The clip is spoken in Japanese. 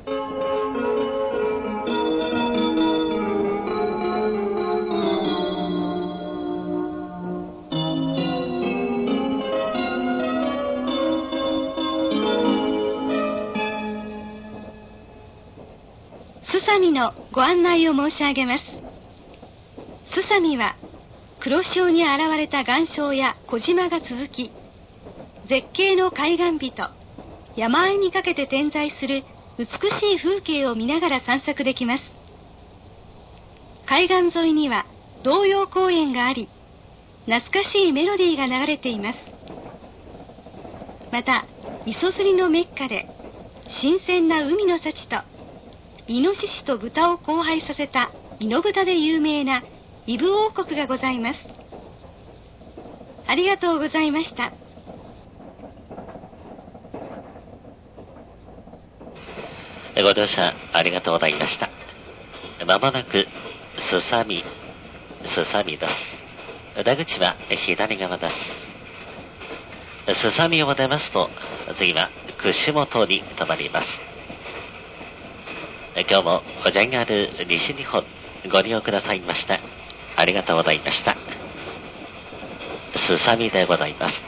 すさみのご案内を申し上げます。すさみは黒潮に現れた岩礁や小島が続き、絶景の海岸美と山あいにかけて点在する美しい風景を見ながら散策できます。海岸沿いには童謡公園があり、懐かしいメロディーが流れています。また磯釣りのメッカで新鮮な海の幸とイノシシと豚を交配させたイノブタで有名なイブ王国がございます。ありがとうございました。 ご乗車ありがとうございました。まもなくすさみです。出口は左側です。すさみを出ますと次は串本に停まります。今日もJR西日本ご利用くださいましてありがとうございました。すさみでございます。